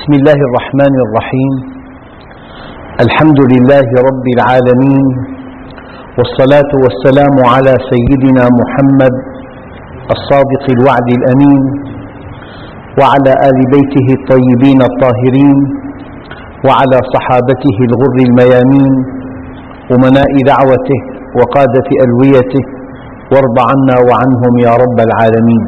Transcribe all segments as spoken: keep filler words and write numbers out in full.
بسم الله الرحمن الرحيم. الحمد لله رب العالمين، والصلاة والسلام على سيدنا محمد الصادق الوعد الأمين، وعلى آل بيته الطيبين الطاهرين، وعلى صحابته الغر الميامين، أمناء دعوته وقادة ألويته، وارض عنا وعنهم يا رب العالمين.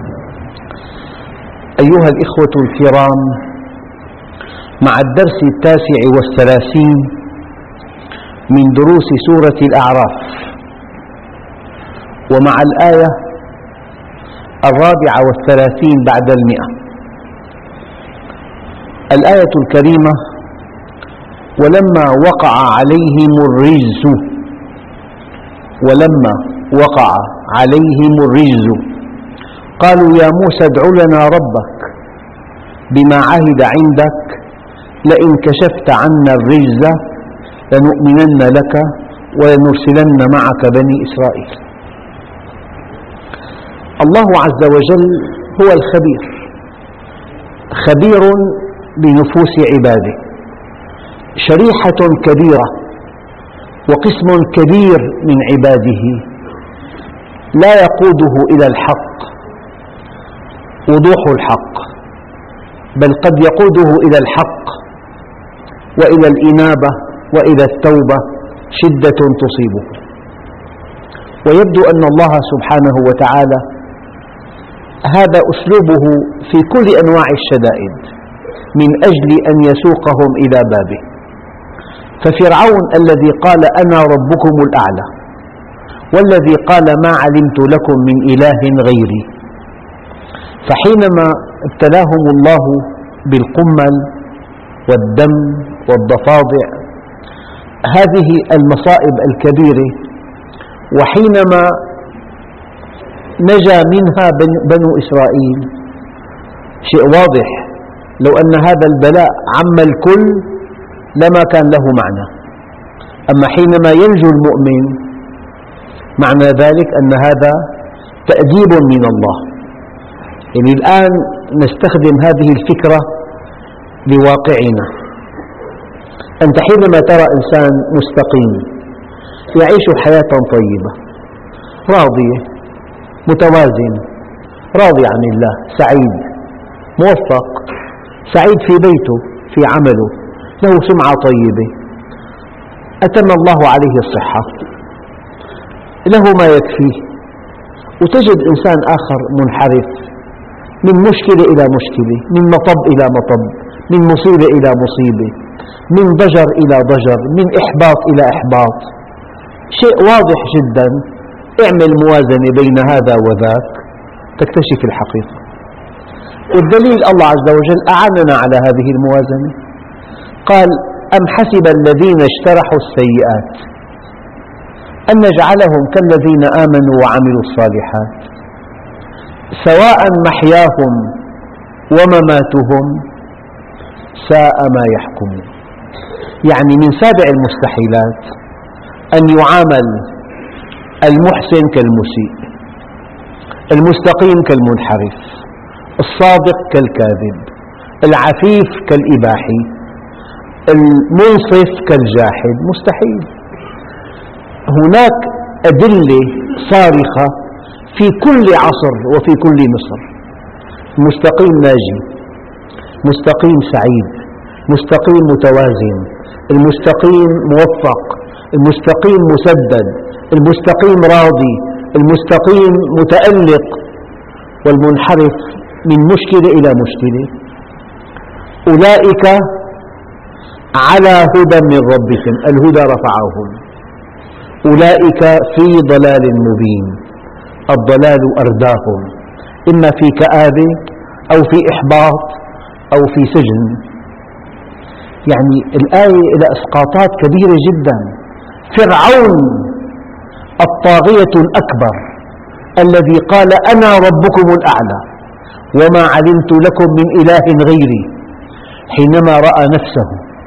أيها الإخوة الكرام، مع الدرس التاسع والثلاثين من دروس سورة الأعراف، ومع الآية الرابعة والثلاثين بعد المئة. الآية الكريمة: ولما وقع عليهم الرجز ولما وقع عليهم الرجز قالوا يا موسى ادع لنا ربك بما عهد عندك لئن كشفت عنا الرجز لنؤمنن لك ولنرسلن معك بني إسرائيل. الله عز وجل هو الخبير، خبير بنفوس عباده، شريحة كبيرة وقسم كبير من عباده لا يقوده إلى الحق وضوح الحق، بل قد يقوده إلى الحق وإلى الإنابة وإلى التوبة شدة تصيبه. ويبدو أن الله سبحانه وتعالى هذا أسلوبه في كل أنواع الشدائد من أجل أن يسوقهم إلى بابه. ففرعون الذي قال أنا ربكم الأعلى، والذي قال ما علمت لكم من إله غيري، فحينما ابتلاهم الله بالقمل والدم والضفادع، هذه المصائب الكبيرة، وحينما نجا منها بنو إسرائيل، شيء واضح لو أن هذا البلاء عم الكل لما كان له معنى. أما حينما ينجو المؤمن معنى ذلك أن هذا تأديب من الله. يعني الآن نستخدم هذه الفكرة لواقعنا. أنت حينما ترى إنسان مستقيم يعيش حياة طيبة راضية متوازن، راضي عن الله، سعيد موفق، سعيد في بيته في عمله، له سمعة طيبة، أتم الله عليه الصحة، له ما يكفيه. وتجد إنسان آخر منحرف من مشكلة إلى مشكلة، من مطب إلى مطب، من مصيبة إلى مصيبة، من ضجر إلى ضجر، من إحباط إلى إحباط. شيء واضح جدا. اعمل موازنة بين هذا وذاك تكتشف الحقيقة. والدليل الله عز وجل أعاننا على هذه الموازنة، قال أم حسب الذين اجترحوا السيئات أن نجعلهم كالذين آمنوا وعملوا الصالحات سواء محياهم ومماتهم ساء ما يحكمون. يعني من سابع المستحيلات أن يعامل المحسن كالمسيء، المستقيم كالمنحرف، الصادق كالكاذب، العفيف كالإباحي، المنصف كالجاحد. مستحيل. هناك أدلة صارخة في كل عصر وفي كل مصر. المستقيم ناجي، مستقيم سعيد، مستقيم متوازن، المستقيم موفق، المستقيم مسدد، المستقيم راضي، المستقيم متألق، والمنحرف من مشكلة إلى مشكلة. أولئك على هدى من ربهم، الهدى رفعهم، أولئك في ضلال مبين، الضلال أرداهم، إما في كآبة أو في إحباط أو في سجن. يعني الآية إلى إسقاطات كبيرة جدا. فرعون الطاغية الأكبر الذي قال أنا ربكم الأعلى وما علمت لكم من إله غيري، حينما رأى نفسه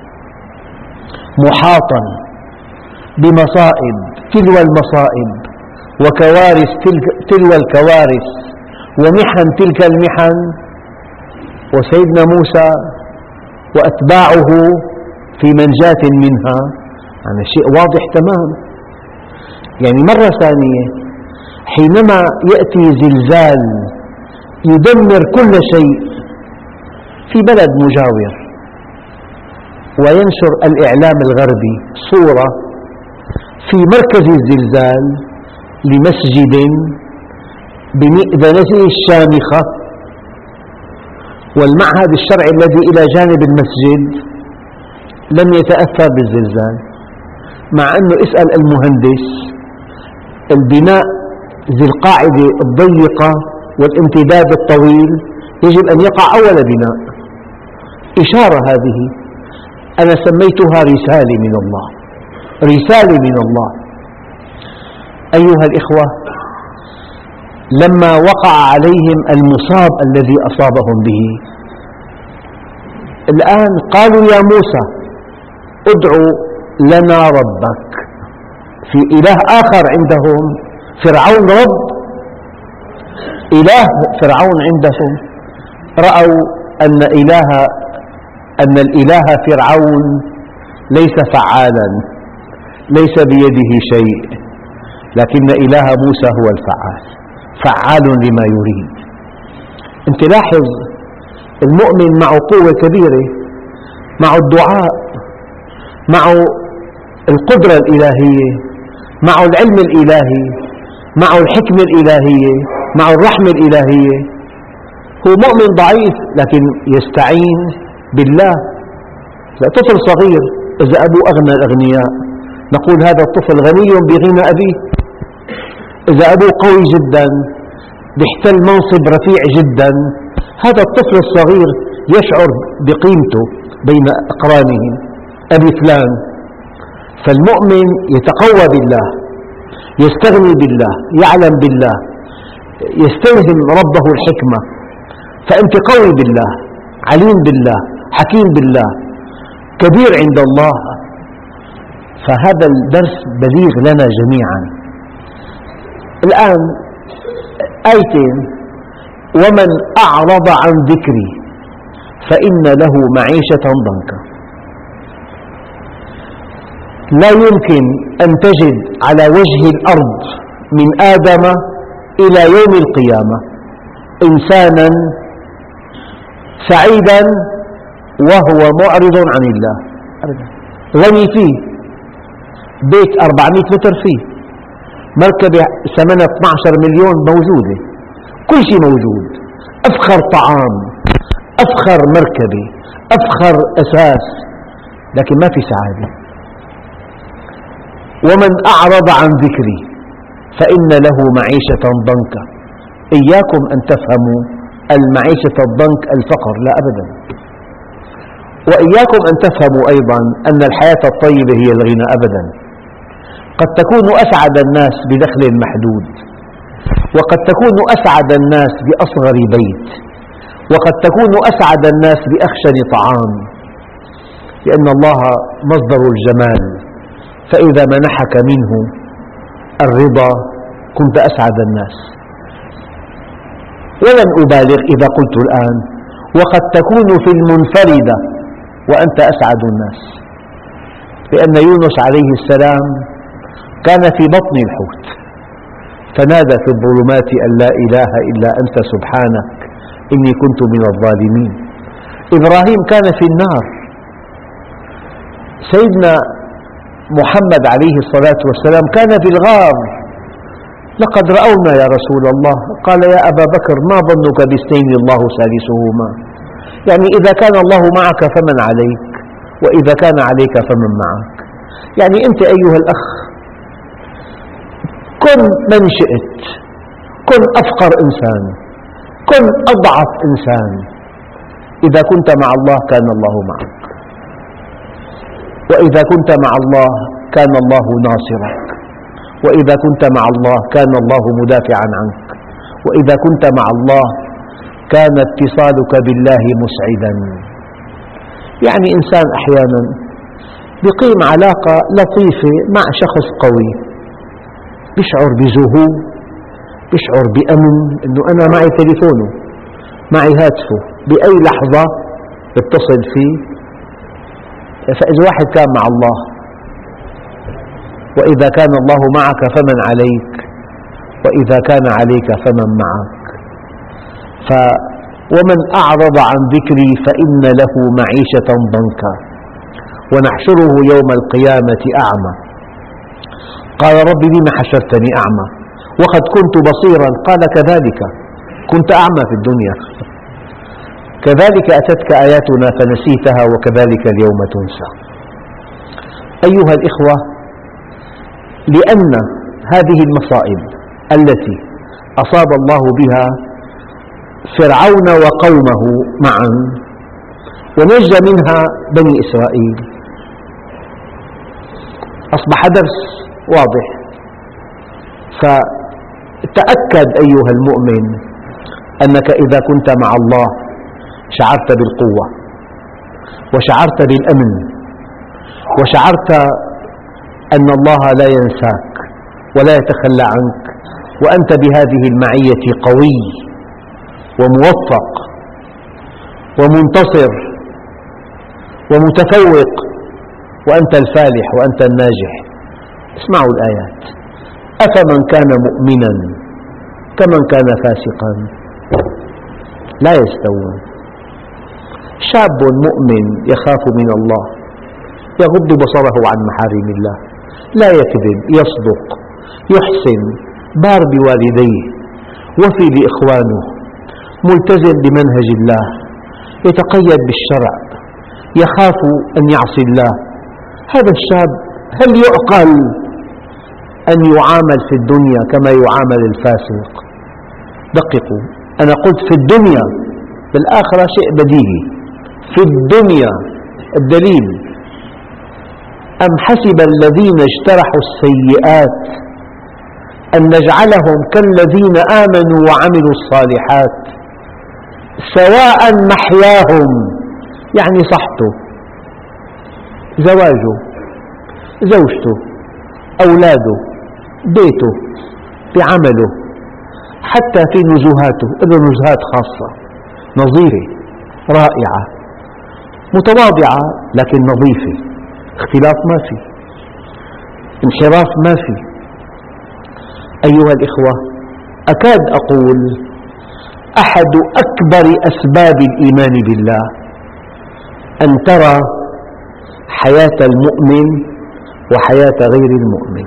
محاطا بمصائب تلو المصائب وكوارث تلو الكوارث ومحن تلك المحن، وسيدنا موسى وأتباعه في منجاة منها، يعني شيء واضح تمام. يعني مرة ثانية حينما يأتي زلزال يدمر كل شيء في بلد مجاور وينشر الإعلام الغربي صورة في مركز الزلزال لمسجد بمئذنته الشامخة والمعهد الشرعي الذي إلى جانب المسجد لم يتأثر بالزلزال، مع أنه اسأل المهندس البناء ذي القاعدة الضيقة والامتداد الطويل يجب أن يقع أول بناء. إشارة هذه أنا سميتها رسالة من الله، رسالة من الله. أيها الإخوة، لما وقع عليهم المصاب الذي أصابهم به الآن قالوا يا موسى ادع لنا ربك. في إله آخر عندهم، فرعون رب، إله فرعون عندهم. رأوا أن إله أن الإله فرعون ليس فعالا، ليس بيده شيء، لكن إله موسى هو الفعال، فعال لما يريد. أنت لاحظ المؤمن معه قوة كبيرة، معه الدعاء، معه القدرة الإلهية، معه العلم الإلهي، معه الحكمة الإلهية، معه الرحمة الإلهية. هو مؤمن ضعيف لكن يستعين بالله. طفل صغير إذا أبوه أغنى الأغنياء نقول هذا الطفل غني بغنى أبيه. إذا أبوه قوي جدا بيحتل منصب رفيع جدا هذا الطفل الصغير يشعر بقيمته بين أقرانه، أبي فلان. فالمؤمن يتقوى بالله، يستغني بالله، يعلم بالله، يستلهم ربه الحكمة. فأنت قوي بالله، عليم بالله، حكيم بالله، كبير عند الله. فهذا الدرس بليغ لنا جميعا. الآن آيتين: ومن أعرض عن ذكري فإن له معيشة ضنكا. لا يمكن أن تجد على وجه الأرض من آدم إلى يوم القيامة إنسانا سعيدا وهو معرض عن الله. غني فيه، بيت أربعمئة متر فيه، مركبة ثمنها اثني عشر مليون موجودة، كل شيء موجود، أفخر طعام، أفخر مركبة، أفخر أساس، لكن ما في سعادة. ومن أعرض عن ذكري فإن له معيشة ضنكا. إياكم أن تفهموا المعيشة الضنك الفقر، لا أبدا. وإياكم أن تفهموا أيضا أن الحياة الطيبة هي الغنى، أبدا. قد تكون أسعد الناس بدخل محدود، وقد تكون أسعد الناس بأصغر بيت، وقد تكون أسعد الناس بأخشن طعام، لأن الله مصدر الجمال، فإذا منحك منه الرضا كنت أسعد الناس. ولن أبالغ إذا قلت الآن وقد تكون في المنفردة وأنت أسعد الناس، لأن يونس عليه السلام كان في بطن الحوت فنادى في الظلمات أن لا إله إلا أنت سبحانك إني كنت من الظالمين. إبراهيم كان في النار. سيدنا محمد عليه الصلاة والسلام كان في الغار. لقد رأونا يا رسول الله. قال يا أبا بكر ما ظنك باثنين الله ثالثهما. يعني إذا كان الله معك فمن عليك، وإذا كان عليك فمن معك. يعني أنت أيها الأخ كن من شئت، كن أفقر إنسان، كن أضعف إنسان، إذا كنت مع الله كان الله معك، وإذا كنت مع الله كان الله ناصرك، وإذا كنت مع الله كان الله مدافعا عنك، وإذا كنت مع الله كان اتصالك بالله مسعدا. يعني إنسان أحيانا يقيم علاقة لطيفة مع شخص قوي، يشعر بزهو، يشعر بأمن، أنه أنا معي تليفونه، معي هاتفه، بأي لحظة اتصل فيه فإذا واحد كان مع الله، وإذا كان الله معك فمن عليك، وإذا كان عليك فمن معك. ف ومن أعرض عن ذكري فإن له معيشة ضنكا ونحشره يوم القيامة أعمى. قال رب لم حشرتني أعمى وقد كنت بصيرا؟ قال كذلك كنت أعمى في الدنيا، كذلك أتتك آياتنا فنسيتها وكذلك اليوم تنسى. أيها الإخوة، لأن هذه المصائب التي أصاب الله بها فرعون وقومه معا ونجى منها بني إسرائيل أصبح درس واضح. فتأكد أيها المؤمن أنك إذا كنت مع الله شعرت بالقوة، وشعرت بالأمن، وشعرت أن الله لا ينساك ولا يتخلى عنك، وأنت بهذه المعية قوي وموفق ومنتصر ومتفوق، وأنت الفالح وأنت الناجح. اسمعوا الآيات: أفمن كان مؤمنا كمن كان فاسقا لا يستوون. شاب مؤمن يخاف من الله يغض بصره عن محارم الله، لا يكذب، يصدق، يحسن، بار بوالديه، وفي بإخوانه، ملتزم بمنهج الله، يتقيد بالشرع، يخاف أن يعصي الله. هذا الشاب هل يعقل أن يعامل في الدنيا كما يعامل الفاسق؟ دققوا، أنا قلت في الدنيا، بالآخرة شيء بديهي. في الدنيا الدليل: أم حسب الذين اجترحوا السيئات أن نجعلهم كالذين آمنوا وعملوا الصالحات سواء محياهم، يعني صحته، زواجه، زوجته، أولاده، بيته، بعمله، حتى في نزهاته، له نزهات خاصة نظيفة رائعة متواضعة لكن نظيفة، اختلاف ما في، انحراف ما في. أيها الإخوة، أكاد أقول أحد أكبر أسباب الإيمان بالله أن ترى حياة المؤمن وحياة غير المؤمن.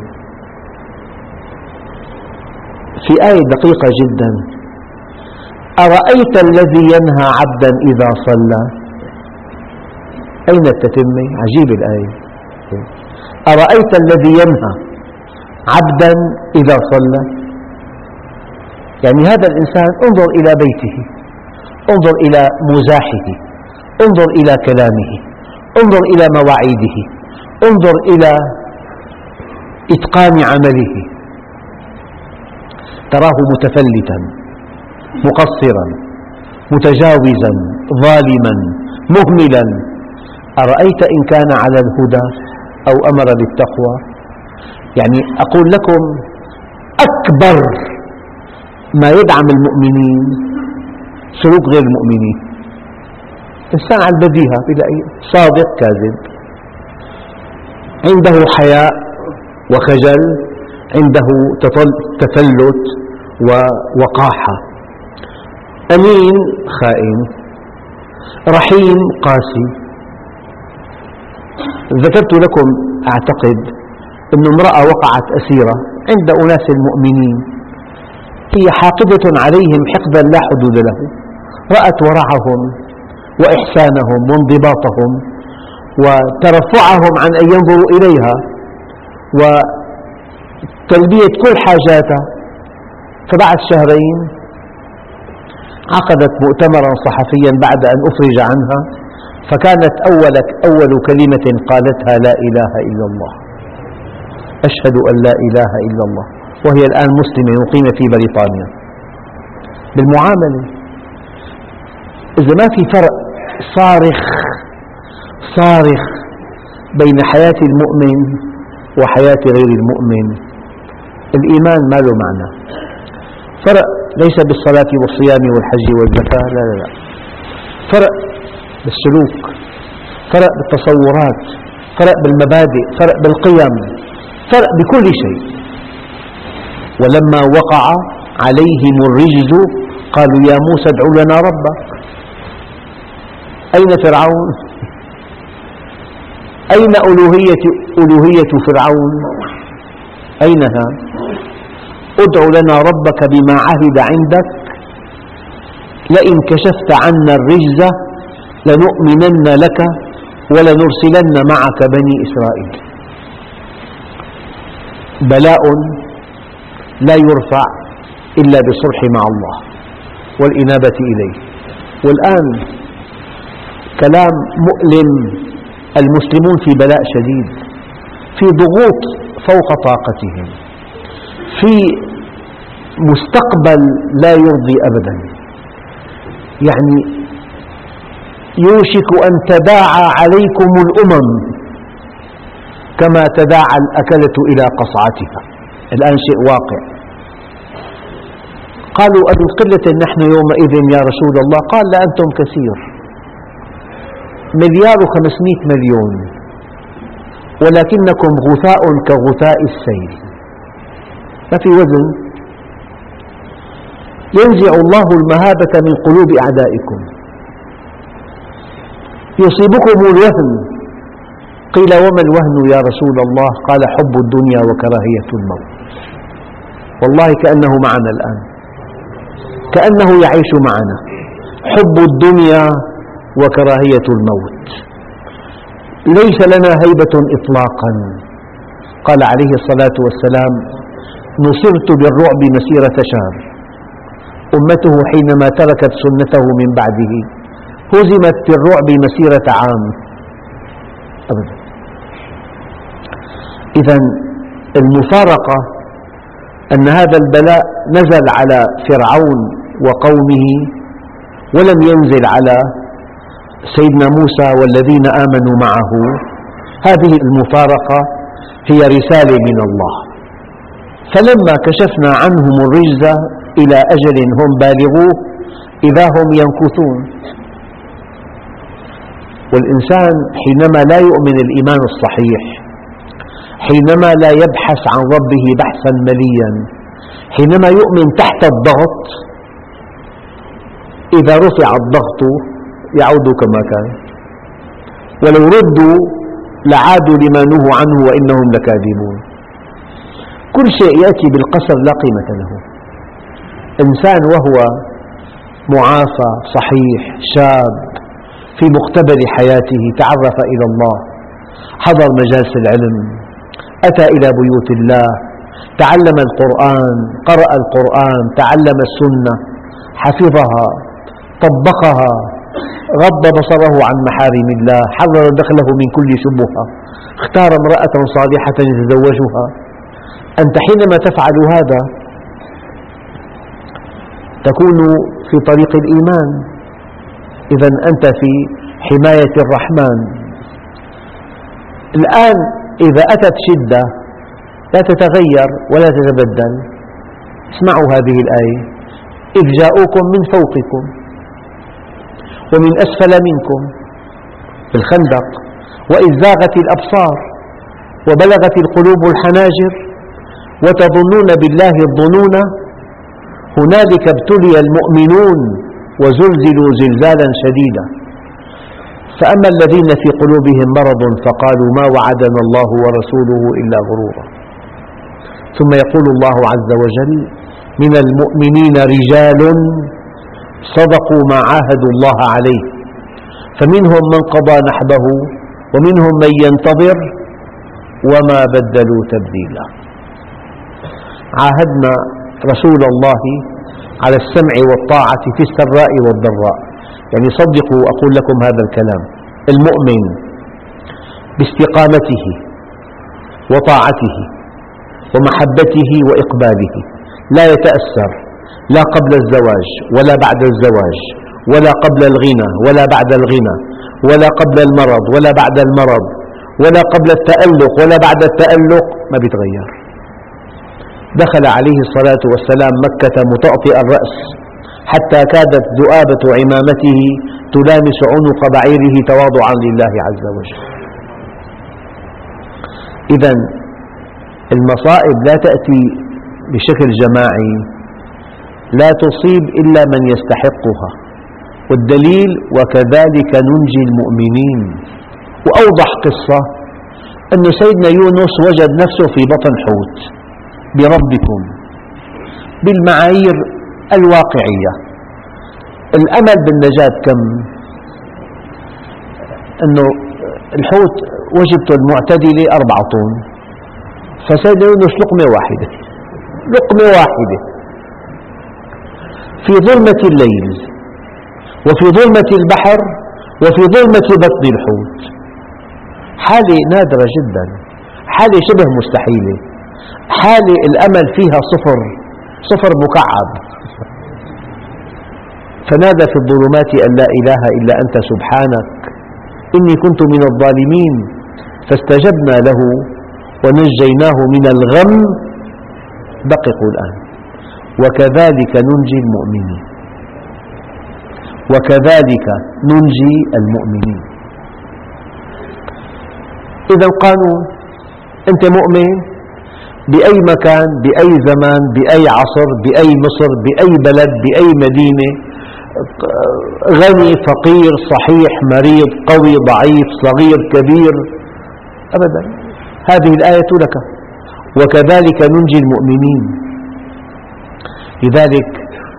في آية دقيقة جدا: أرأيت الذي ينهى عبدا إذا صلى. أين التتمة؟ عجيب الآية. أرأيت الذي ينهى عبدا إذا صلى، يعني هذا الإنسان انظر إلى بيته، انظر إلى مزاحه، انظر إلى كلامه، انظر إلى مواعيده، انظر إلى إتقان عمله، تراه متفلتا، مقصرا، متجاوزا، ظالما، مهملا. أرأيت إن كان على الهدى أو أمر بالتقوى؟ يعني أقول لكم أكبر ما يدعم المؤمنين سلوك غير المؤمنين. إنسان على البديهة بلاقي صادق كاذب، عنده حياء وخجل، عنده تفلت ووقاحة، أمين خائن، رحيم قاسي. ذكرت لكم أعتقد أن امرأة وقعت أسيرة عند أناس المؤمنين، هي حاقدة عليهم حقدا لا حدود له، رأت ورعهم وإحسانهم وانضباطهم وترفعهم عن أن ينظروا إليها وتلبية كل حاجاتها، فبعد شهرين عقدت مؤتمرا صحفيا بعد أن أفرج عنها، فكانت أول, أول كلمة قالتها: لا إله إلا الله، أشهد أن لا إله إلا الله. وهي الآن مسلمة مقيمة في بريطانيا. بالمعاملة إذا ما في فرق صارخ صارخ بين حياة المؤمن وحياة غير المؤمن، الإيمان ما له معنى. فرق ليس بالصلاة والصيام والحج والزكاة، لا لا لا، فرق بالسلوك. فرق بالتصورات، فرق بالمبادئ، فرق بالقيم، فرق بكل شيء. ولما وقع عليهم الرجز قالوا يا موسى ادع لنا ربك. أين فرعون؟ أين ألوهية, ألوهية فرعون؟ أينها؟ ادع لنا ربك بما عهد عندك لئن كشفت عنا الرجز لنؤمنن لك ولنرسلن معك بني إسرائيل. بلاء لا يرفع إلا بالصلح مع الله والإنابة إليه. والآن كلام مؤلم، المسلمون في بلاء شديد، في ضغوط فوق طاقتهم، في مستقبل لا يرضي أبدا. يعني يوشك أن تداعى عليكم الأمم كما تداعى الأكلة إلى قصعتها. الآن شيء واقع. قالوا أمن قلة نحن يومئذ يا رسول الله؟ قال لا أنتم كثير، مليار وخمسمائة مليون، ولكنكم غثاء كغثاء السيل، ما في وزن. ينزع الله المهابة من قلوب أعدائكم، يصيبكم الوهن. قيل وما الوهن يا رسول الله؟ قال حب الدنيا وكراهية الموت. والله كأنه معنا الآن، كأنه يعيش معنا. حب الدنيا وكراهية الموت، ليس لنا هيبة إطلاقا. قال عليه الصلاة والسلام نصرت بالرعب مسيرة شهر. أمته حينما تركت سنته من بعده هزمت بالرعب مسيرة عام أبدا. إذن المفارقة أن هذا البلاء نزل على فرعون وقومه ولم ينزل على سيدنا موسى والذين آمنوا معه. هذه المفارقة هي رسالة من الله. فلما كشفنا عنهم الرجز إلى أجل هم بالغوه إذا هم ينكثون. والإنسان حينما لا يؤمن الإيمان الصحيح، حينما لا يبحث عن ربه بحثا مليا، حينما يؤمن تحت الضغط، إذا رفع الضغط يعود كما كان، ولو ردوا لعادوا لما نهوا عنه وإنهم لكاذبون. كل شيء يأتي بالقصر لا قيمة له. إنسان وهو معافى صحيح شاب في مقتبل حياته تعرف إلى الله، حضر مجالس العلم، أتى إلى بيوت الله، تعلم القرآن، قرأ القرآن، تعلم السنة، حفظها، طبقها، غض بصره عن محارم الله، حرر دخله من كل شبهة، اختار امرأة صالحة يتزوجها. أنت حينما تفعل هذا تكون في طريق الإيمان، إذن أنت في حماية الرحمن. الآن إذا أتت شدة لا تتغير ولا تتبدل. اسمعوا هذه الآية: إذ جاءوكم من فوقكم ومن أسفل منكم في الخندق وإذ زاغت الأبصار وبلغت القلوب الحناجر وتظنون بالله الظنون هنالك ابتلي المؤمنون وزلزلوا زلزالا شديدا فأما الذين في قلوبهم مرض فقالوا ما وعدنا الله ورسوله إلا غرورا. ثم يقول الله عز وجل: من المؤمنين رجال صدقوا ما عاهدوا الله عليه فمنهم من قضى نحبه ومنهم من ينتظر وما بدلوا تبديلا. عاهدنا رسول الله على السمع والطاعة في السراء والضراء. يعني صدقوا أقول لكم هذا الكلام: المؤمن باستقامته وطاعته ومحبته وإقباله لا يتأثر لا قبل الزواج ولا بعد الزواج ولا قبل الغنى ولا بعد الغنى ولا قبل المرض ولا بعد المرض ولا قبل التألق ولا بعد التألق، ما بيتغير. دخل عليه الصلاة والسلام مكة مطأطئ الرأس حتى كادت ذؤابة عمامته تلامس عنق بعيره تواضعا لله عز وجل. إذا المصائب لا تأتي بشكل جماعي، لا تصيب إلا من يستحقها، والدليل وكذلك ننجي المؤمنين. وأوضح قصة أن سيدنا يونس وجد نفسه في بطن حوت بربكم بالمعايير الواقعية. الأمل بالنجاة كم؟ أنه الحوت وجبته المعتدلة أربعة طن، فسيدنا يونس لقمة واحدة لقمة واحدة في ظلمة الليل وفي ظلمة البحر وفي ظلمة بطن الحوت. حالة نادرة جدا، حالة شبه مستحيلة، حالة الأمل فيها صفر صفر مكعب. فنادى في الظلمات أن لا إله إلا أنت سبحانك إني كنت من الظالمين فاستجبنا له ونجيناه من الغم. دققوا الآن، وكذلك ننجي المؤمنين، وكذلك ننجي المؤمنين. إذا قانون، أنت مؤمن بأي مكان بأي زمان بأي عصر بأي مصر بأي بلد بأي مدينة، غني فقير صحيح مريض قوي ضعيف صغير كبير، أبدا، هذه الآية لك، وكذلك ننجي المؤمنين. لذلك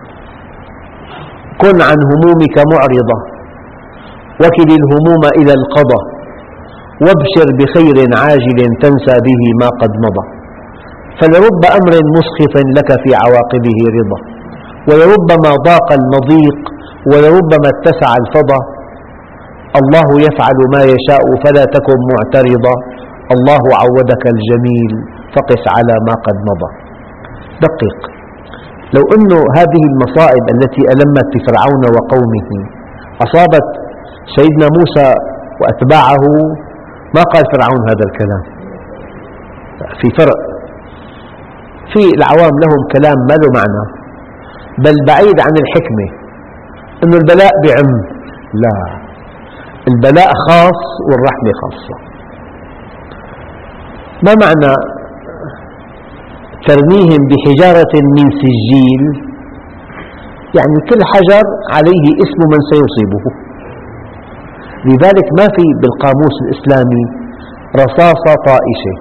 كن عن همومك معرضة، وكل الهموم إلى القضاء، وابشر بخير عاجل تنسى به ما قد مضى. فلرب أمر مسخف لك في عواقبه رضا، ولربما ضاق المضيق ولربما اتسع الفضا. الله يفعل ما يشاء فلا تكن معترضا، الله عودك الجميل فقس على ما قد مضى. دقق، لو أن هذه المصائب التي ألمت بفرعون وقومه أصابت سيدنا موسى وأتباعه ما قال فرعون هذا الكلام. في فرق، في العوام لهم كلام ما له معنى، بل بعيد عن الحكمة، أن البلاء بعم، لا، البلاء خاص والرحمة خاصة. ما معنى ترميهم بحجارة من سجيل؟ يعني كل حجر عليه اسم من سيصيبه. لذلك ما في بالقاموس الإسلامي رصاصة طائشة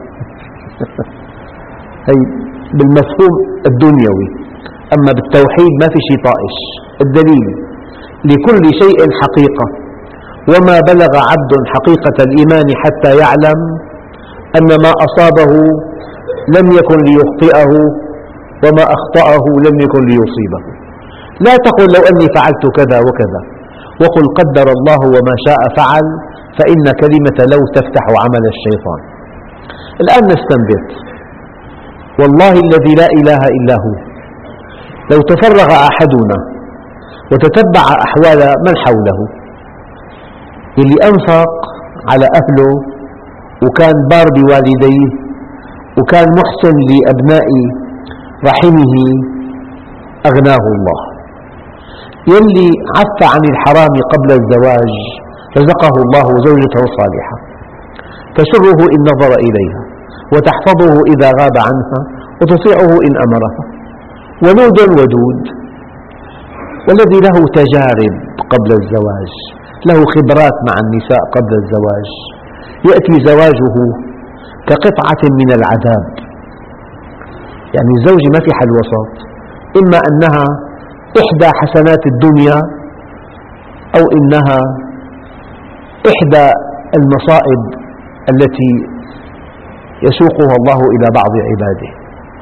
هي بالمفهوم الدنيوي، أما بالتوحيد ما في شيء طائش. الدليل لكل شيء حقيقة، وما بلغ عبد حقيقة الإيمان حتى يعلم أن ما أصابه لم يكن ليخطئه وما أخطأه لم يكن ليصيبه. لا تقل لو أني فعلت كذا وكذا، وقل قدر الله وما شاء فعل، فإن كلمة لو تفتح عمل الشيطان. الآن نستنبط، والله الذي لا إله إلا هو، لو تفرغ أحدنا وتتبع أحوال من حوله، اللي أنفق على أهله وكان بار بوالديه وكان محسن لأبناء رحمه أغناه الله، يلي عف عن الحرام قبل الزواج رزقه الله زوجة صالحة تسره إن نظر إليها وتحفظه إذا غاب عنها وتطيعه إن أمرها، ولود ودود. والذي له تجارب قبل الزواج، له خبرات مع النساء قبل الزواج، يأتي زواجه كقطعة من العذاب. يعني الزوجة ما في حل وسط، إما أنها إحدى حسنات الدنيا أو إنها إحدى المصائب التي يسوقها الله إلى بعض عباده.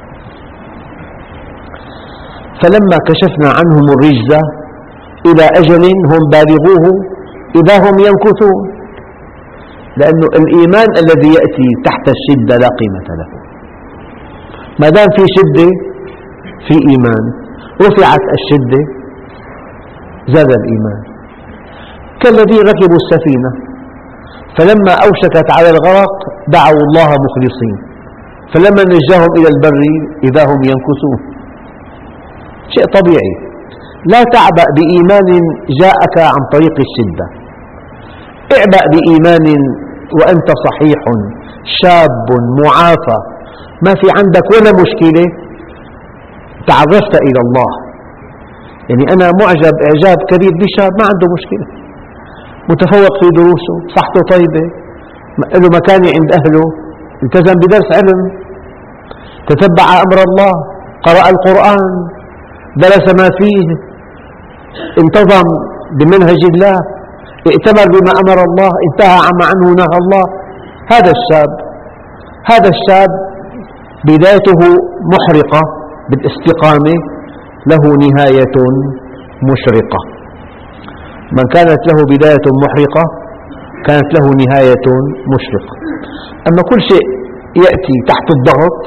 فلما كشفنا عنهم الرجز إلى أجل هم بالغوه إذا هم ينكثون. لأن الإيمان الذي يأتي تحت الشدة لا قيمة له. ما دام في شدة في إيمان، رفعت الشدة زاد الإيمان. كالذين ركبوا السفينة فلما أوشكت على الغرق دعوا الله مخلصين، فلما نجاهم إلى البر إذا هم ينكثون. شيء طبيعي. لا تعبأ بإيمان جاءك عن طريق الشدة، اعبأ بإيمان وأنت صحيح شاب معافى، ما في عندك ولا مشكلة، تعرفت إلى الله. يعني أنا معجب إعجاب كبير بشاب ما عنده مشكلة، متفوق في دروسه، صحته طيبة، له مكانة عند أهله، التزم بدرس علم، تتبع أمر الله، قرأ القرآن، درس ما فيه، انتظم بمنهج الله، ائتمر بما أمر الله، انتهى عما عنه نهى الله. هذا الشاب هذا الشاب بدايته محرقة بالاستقامة، له نهاية مشرقة. من كانت له بداية محرقة كانت له نهاية مشرقة. أما كل شيء يأتي تحت الضغط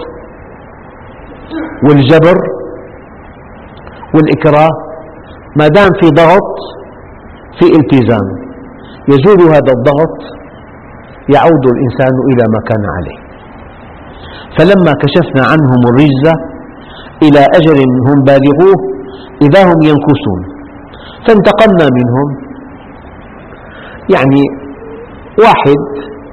والجبر والإكراه، ما دام في ضغط في التزام، يزول هذا الضغط يعود الإنسان إلى ما كان عليه. فلما كشفنا عنهم الرجز إلى أجل هم بالغوه إذا هم ينكثون فانتقمنا منهم. يعني واحد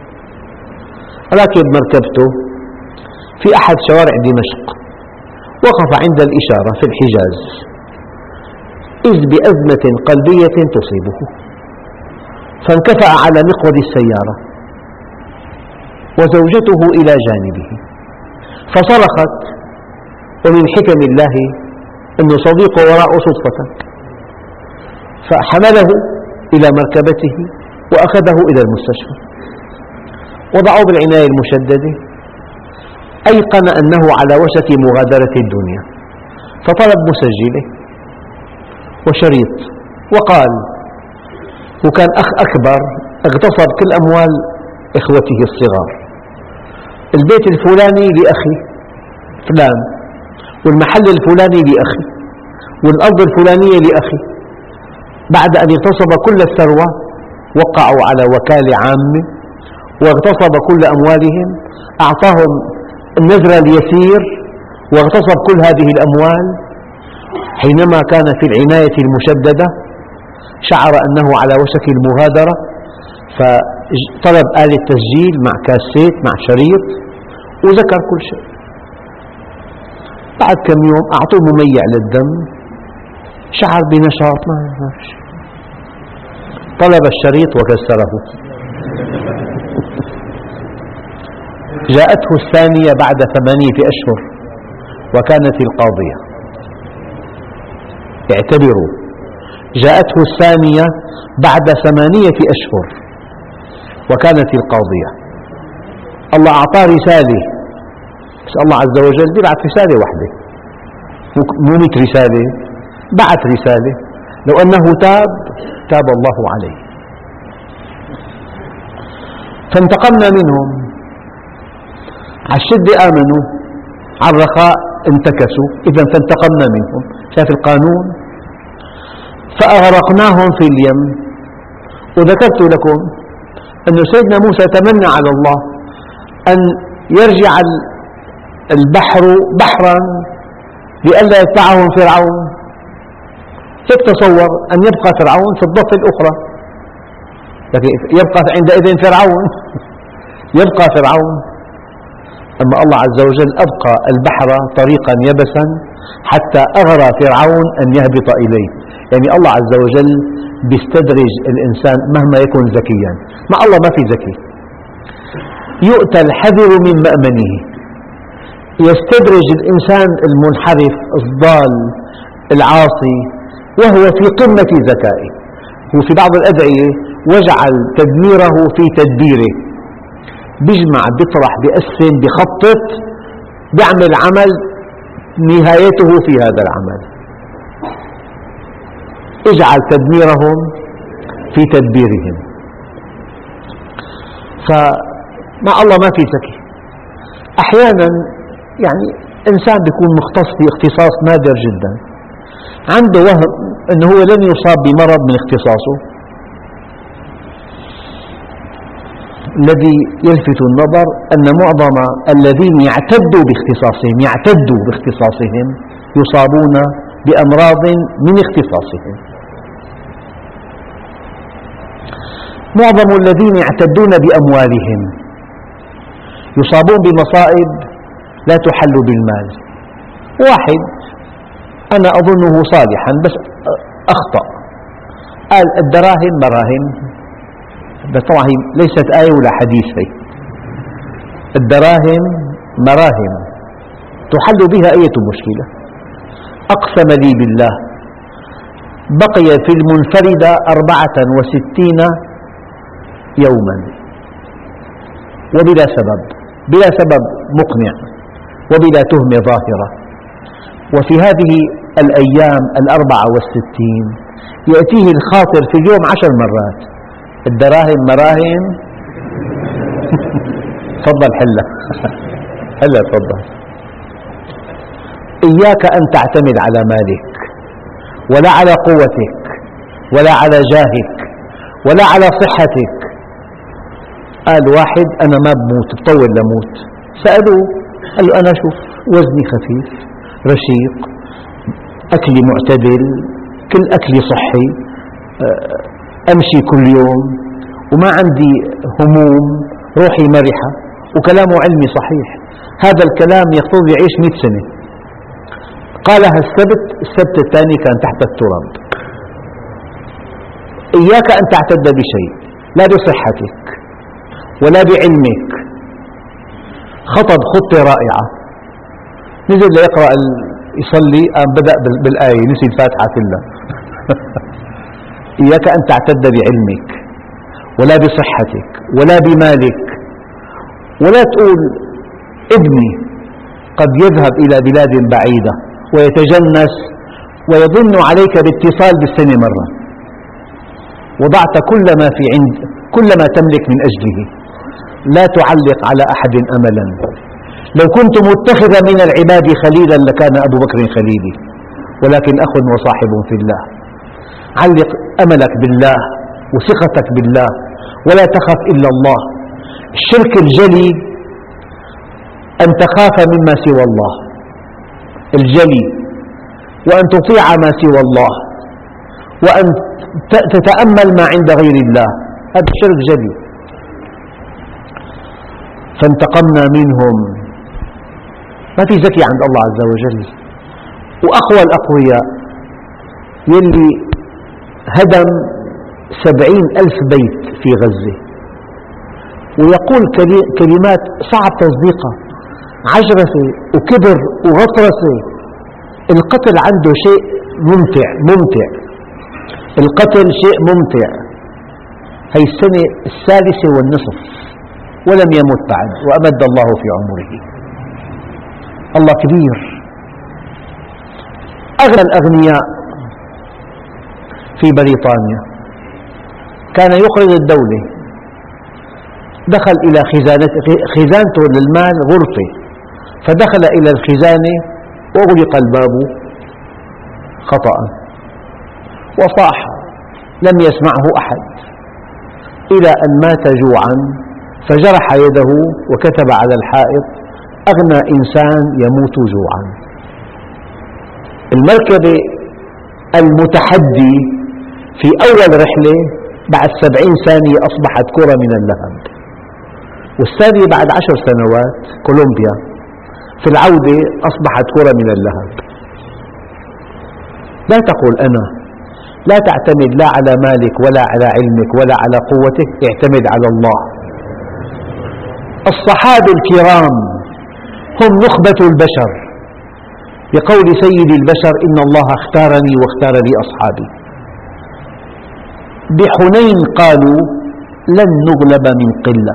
راكب مركبته في أحد شوارع دمشق، وقف عند الإشارة في الحجاز، إذ بأزمة قلبية تصيبه، فانكفأ على مقود السيارة وزوجته إلى جانبه فصرخت، ومن حكم الله أن صديقه وراءه صدفة، فحمله إلى مركبته وأخذه إلى المستشفى، وضعوه بالعناية المشددة. أيقن أنه على وشك مغادرة الدنيا، فطلب مسجله وشريط وقال، وكان أخ أكبر اغتصب كل أموال إخوته الصغار، البيت الفلاني لأخي فلان، والمحل الفلاني لأخي، والأرض الفلانية لأخي. بعد أن اغتصب كل الثروة وقعوا على وكالة عامة واغتصب كل أموالهم، أعطاهم النذر اليسير واغتصب كل هذه الأموال. حينما كان في العناية المشددة شعر أنه على وشك المغادرة، فطلب آلة تسجيل مع كاسيت مع شريط وذكر كل شيء. بعد كم يوم أعطوه مميع للدم، شعر بنشاط، ما يعرفش، طلب الشريط وكسره. جاءته الثانية بعد ثمانية أشهر وكانت القاضية. اعتبروا، جاءته الثانية بعد ثمانية أشهر وكانت القاضية. الله أعطاه رسالة، بس الله عز وجل يبعث رسالة واحدة مو مئة رسالة، بعث رسالة، لو أنه تاب تاب الله عليه. فانتقمنا منهم، على الشدة آمنوا، على الرخاء انتكسوا، إذا فانتقمنا منهم. شاف القانون؟ فأغرقناهم في اليم. وذكرت لكم أن سيدنا موسى تمنى على الله أن يرجع البحر بحرا لئلا يتبعهم فرعون. كيف تصور أن يبقى فرعون في الضفة الأخرى، لكن يبقى عندئذ فرعون يبقى فرعون. أما الله عز وجل أبقى البحر طريقا يبسا حتى أغرى فرعون أن يهبط إليه. يعني الله عز وجل بيستدرج الإنسان مهما يكن ذكيا، مع الله ما في ذكي. يؤتى الحذر من مأمنه، يستدرج الإنسان المنحرف الضال العاصي وهو في قمة ذكائه. وفي بعض الأدعية وجعل تدميره في تدبيره، بيجمع بيطرح بيقسم بيخطط، بيعمل عمل نهايته في هذا العمل. اجعل تدميرهم في تدبيرهم. فمع الله ما في ذكي. أحيانا يعني إنسان بيكون مختص باختصاص نادر جدا، عنده وهم أنه هو لن يصاب بمرض من اختصاصه. الذي يلفت النظر أن معظم الذين يعتدوا باختصاصهم يعتدوا باختصاصهم يصابون بأمراض من اختصاصهم. معظم الذين يعتدون بأموالهم يصابون بمصائب لا تحل بالمال. واحد أنا أظنه صالحا بس أخطأ، قال الدراهم مراهم، طبعا هي ليست آية ولا حديث، هي الدراهم مراهم تحل بها أي مشكلة. أقسم لي بالله بقي في المنفردة أربعة وستين يوما وبلا سبب، بلا سبب مقنع وبلا تهمة ظاهرة. وفي هذه الأيام الأربعة والستين يأتيه الخاطر في اليوم عشر مرات الدراهم مراهم. تفضل حلة هلا تفضل. إياك أن تعتمد على مالك ولا على قوتك ولا على جاهك ولا على صحتك. قال واحد أنا ما بموت بطول لموت، سألوه قال له أنا شوف وزني خفيف رشيق، أكلي معتدل، كل أكلي صحي، أمشي كل يوم وما عندي هموم، روحي مرحة، وكلامه علمي صحيح. هذا الكلام يقتضي يعيش مئة سنة. قالها السبت، السبت الثاني كان تحت التراب. إياك أن تعتد بشيء لا بصحتك ولا بعلمك. خطب خطة رائعة، نزل ليقرأ يصلي قام بدأ بالآية نسي الفاتحة كلها. إياك أن تعتد بعلمك ولا بصحتك ولا بمالك، ولا تقول ابني قد يذهب إلى بلاد بعيدة ويتجنس ويظن عليك باتصال بالسنة مرة، وضعت كل ما في عند كل ما تملك من أجله. لا تعلق على أحد أملا. لو كنت متخذا من العباد خليلا لكان أبو بكر خليلي، ولكن أخ وصاحب في الله. علق أملك بالله وثقتك بالله ولا تخف إلا الله. الشرك الجلي أن تخاف مما سوى الله الجلي، وأن تطيع ما سوى الله، وأن تتأمل ما عند غير الله، هذا الشرك جلي. فانتقمنا منهم. ما في زكي عند الله عز وجل. وأقوى الأقوياء يلي هدم سبعين ألف بيت في غزة ويقول كلمات صعب تصديقها، عجرفة وكبر وغطرسة. القتل عنده شيء ممتع ممتع القتل شيء ممتع. هي السنة الثالثة والنصف ولم يمت بعد، وأمد الله في عمره. الله كبير. أغنى الأغنياء في بريطانيا كان يقرض الدولة، دخل إلى خزانته للمال غرفة، فدخل إلى الخزانة وأغلق الباب خطأ وصاح، لم يسمعه أحد إلى أن مات جوعا، فجرح يده وكتب على الحائط: أغنى إنسان يموت جوعا. المركبة المتحدي في أول رحلة بعد سبعين ثانية أصبحت كرة من اللهب، والثانية بعد عشر سنوات كولومبيا في العودة أصبحت كرة من اللهب. لا تقول أنا، لا تعتمد لا على مالك ولا على علمك ولا على قوتك، اعتمد على الله. الصحابة الكرام هم نخبة البشر، بقول سيد البشر: إن الله اختارني واختار لي أصحابي. بحنين قالوا: لن نغلب من قلة.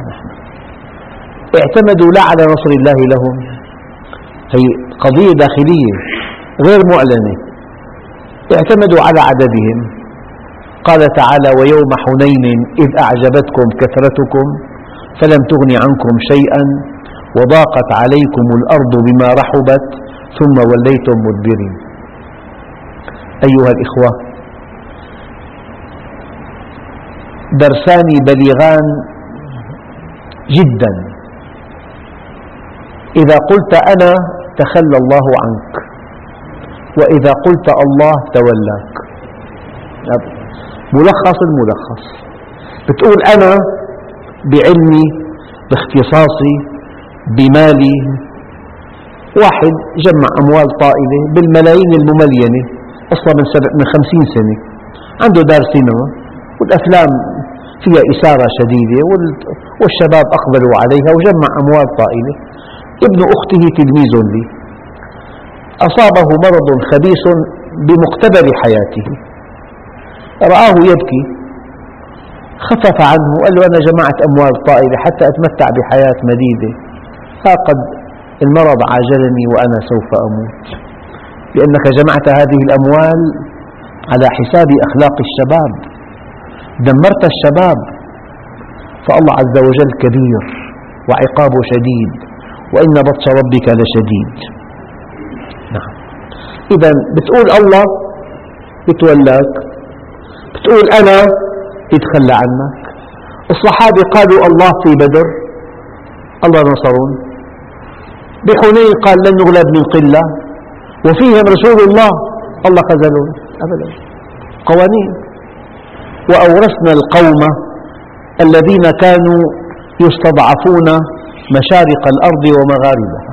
اعتمدوا لا على نصر الله لهم، هي قضية داخلية غير معلنة، اعتمدوا على عددهم. قال تعالى: ويوم حنين إذ أعجبتكم كثرتكم فلم تغن عنكم شيئا وضاقت عليكم الأرض بما رحبت ثم وليتم مدبرين. أيها الإخوة، درسان بليغان جدا. إذا قلت أنا تخلى الله عنك، وإذا قلت الله تولاك. ملخص الملخص، بتقول أنا بعلمي باختصاصي بمالي. واحد جمع أموال طائلة بالملايين المملينة أصلا من, من خمسين سنة، عنده دار سينما والأفلام فيها إثارة شديدة والشباب أقبلوا عليها وجمع أموال طائلة. ابن أخته تلميذ لي أصابه مرض خبيث بمقتبل حياته، رآه يبكي خفف عنه وقال له أنا جمعت أموال طائلة حتى أتمتع بحياة مديدة، ها قد المرض عاجلني وأنا سوف أموت، لأنك جمعت هذه الأموال على حساب أخلاق الشباب، دمرت الشباب. فالله عز وجل كبير وعقابه شديد، وإن بطش ربك لشديد. نعم. إذا بتقول الله يتولاك، بتقول أنا يتخلى عنك. الصحابة قالوا الله في بدر الله نصرون، بحنين قال لن نغلب من قلة، وفيهم رسول الله الله خذلون. أبدا، قوانين. وأورثنا القوم الذين كانوا يستضعفون مشارق الأرض ومغاربها.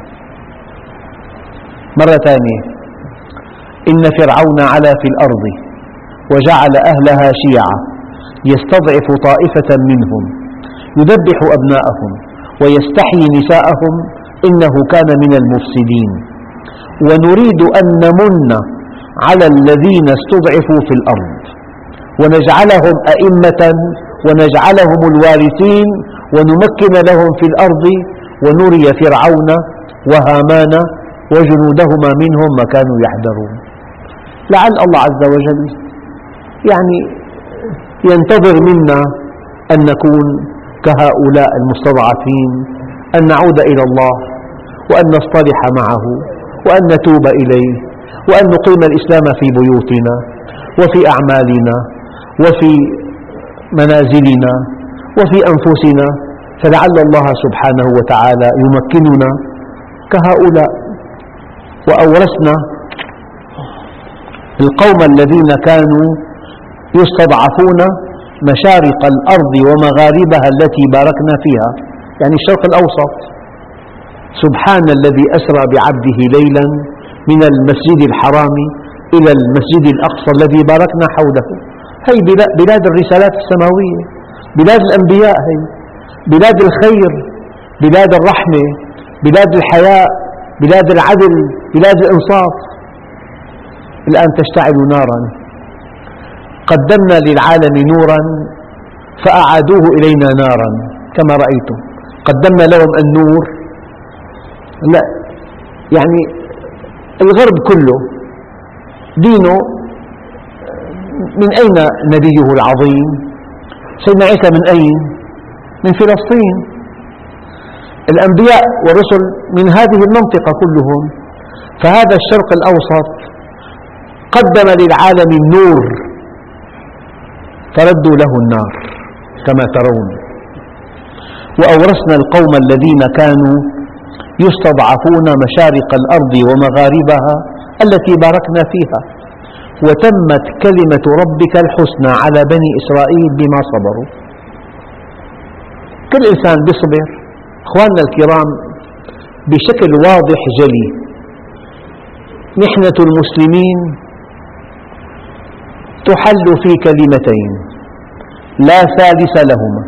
مرة ثانية، إن فرعون علا في الأرض وجعل أهلها شيعا يستضعف طائفة منهم يذبح أبناءهم ويستحيي نساءهم إنه كان من المفسدين. ونريد أن نمن على الذين استضعفوا في الأرض ونجعلهم أئمة ونجعلهم الوارثين ونمكن لهم في الأرض ونري فرعون وهامان وجنودهما منهم ما كانوا يحذرون. لعل الله عز وجل يعني ينتظر منا أن نكون كهؤلاء المستضعفين، أن نعود إلى الله وأن نصطلح معه وأن نتوب إليه وأن نقيم الإسلام في بيوتنا وفي أعمالنا وفي منازلنا وفي أنفسنا، فلعل الله سبحانه وتعالى يمكننا كهؤلاء. وأورثنا القوم الذين كانوا يستضعفون مشارق الأرض ومغاربها التي باركنا فيها، يعني الشرق الأوسط. سبحان الذي أسرى بعبده ليلا من المسجد الحرام إلى المسجد الأقصى الذي باركنا حوله. هي بلاد الرسالات السماوية، بلاد الأنبياء، هي بلاد الخير، بلاد الرحمة، بلاد الحياء، بلاد العدل، بلاد الإنصاف. الآن تشتعل نارا. قدمنا للعالم نورا فأعادوه إلينا نارا كما رأيتم. قدمنا لهم النور، لا يعني الغرب كله دينه من أين نبيه العظيم؟ سيدنا عيسى من أين؟ من فلسطين. الأنبياء والرسل من هذه المنطقة كلهم. فهذا الشرق الأوسط قدم للعالم النور فردوا له النار كما ترون. وأورثنا القوم الذين كانوا يستضعفون مشارق الأرض ومغاربها التي باركنا فيها وتمت كلمة ربك الحسنى على بني إسرائيل بما صبروا. كل إنسان بيصبر. أخواننا الكرام، بشكل واضح جلي محنة المسلمين تحل في كلمتين لا ثالث لهما.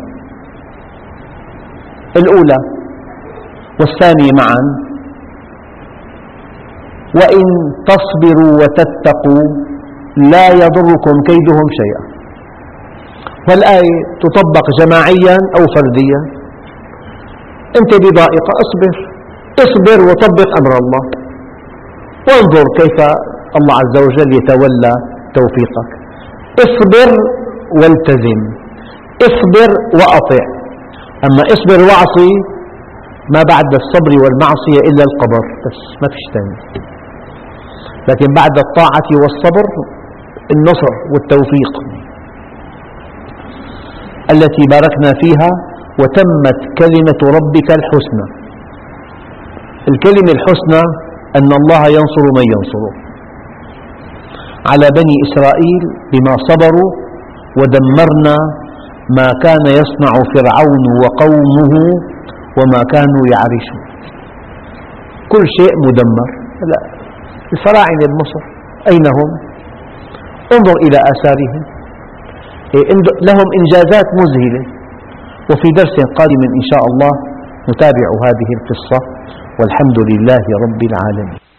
الأولى والثانية معا: وإن تصبروا وتتقوا لا يضركم كيدهم شيئا. والآية تطبق جماعيا أو فرديا. أنت بضائقة، اصبر اصبر وطبق أمر الله، وانظر كيف الله عز وجل يتولى توفيقك. اصبر والتزم، اصبر وأطع. أما اصبر واعصي ما بعد الصبر والمعصية إلا القبر، بس ما فيش ثاني. لكن بعد الطاعة والصبر النصر والتوفيق. التي باركنا فيها وتمت كلمة ربك الحسنى. الكلمة الحسنى أن الله ينصر من ينصره. على بني إسرائيل بما صبروا ودمرنا ما كان يصنع فرعون وقومه وما كانوا يعرشون. كل شيء مدمر. لا، الفراعنة بمصر أين هم؟ انظر إلى آثارهم، لهم إنجازات مذهلة. وفي درس قادم إن شاء الله نتابع هذه القصة، والحمد لله رب العالمين.